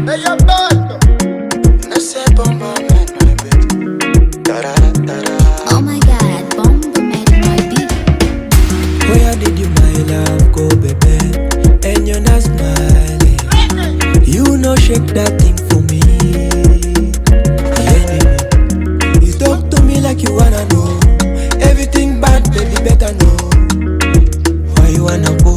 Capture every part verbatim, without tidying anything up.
Hey, you're bad. No say bomba man, my baby. Da-da, da-da. Oh my God, Bomba made my beat. Where did you, my love, go, baby? And you're not smiling. You know, shake that thing for me. Yeah, you talk to me like you wanna know everything bad, baby, better know. Why you wanna go?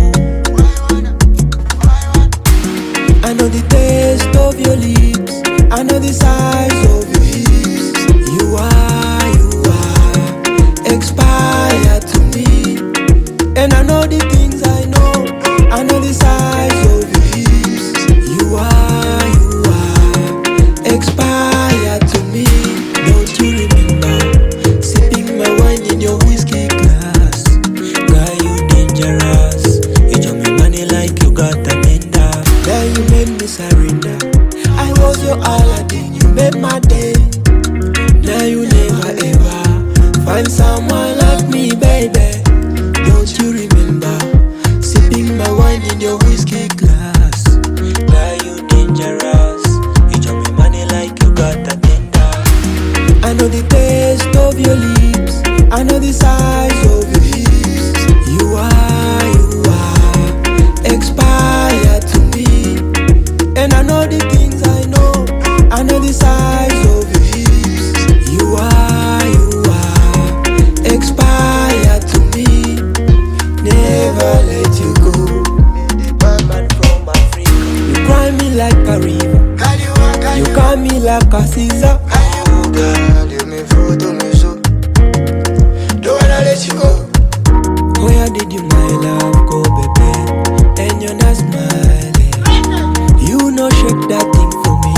I know the taste of your lips, I know the size of your hips. You are, you are expired to me. And I know the things I know, I know the size of your hips. You are, you are expired to me. Don't you remember sipping my wine in your whiskey glass? Girl, you dangerous. You took me money like you got a tender. Then you made me surrender. I was your Aladdin, you made my day. Now you never ever find someone like me, baby. Don't you remember sipping my wine in your whiskey glass? Now you dangerous. You took me money like you got a tender. I know the taste of your lips, I know the size of your hips. You are, you are expired to me. And I know the things I know, I know the size of your hips. You are, you are expired to me. Never let you go. The bad man from Africa. You cry me like a river, you call me like a Caesar. Girl, you me fruit to me so. Don't wanna let you go. Where did you, my love, go, baby? And you're not smiling. You know, shake that thing for me.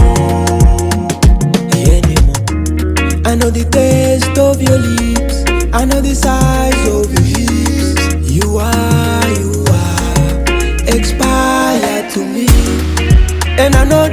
Yeah, anymore. I know the taste of your lips, I know the size of your hips. You are, you are expired to me. And I know